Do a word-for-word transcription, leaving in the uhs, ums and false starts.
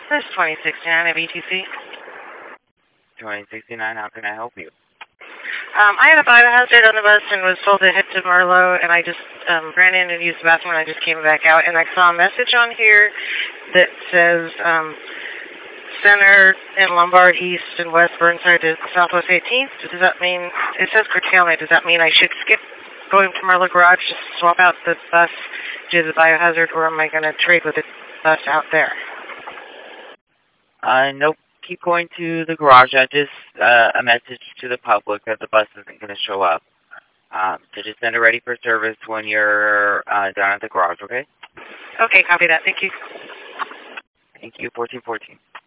This is twenty sixty-nine at B T C. twenty sixty-nine, how can I help you? Um, I had a biohazard on the bus and was told to head to Merlot, and I just um, ran in and used the bathroom, and I just came back out, and I saw a message on here that says um, Center and Lombard East and West Burnside to Southwest eighteenth. Does that mean, it says curtailment, does that mean I should skip going to Merlot Garage, just swap out the bus to the biohazard, or am I going to trade with the bus out there? Uh, nope. Keep going to the garage. I just uh, a message to the public that the bus isn't going to show up. Um, so just send it ready for service when you're uh, down at the garage, okay? Okay, copy that. Thank you. Thank you. fourteen fourteen.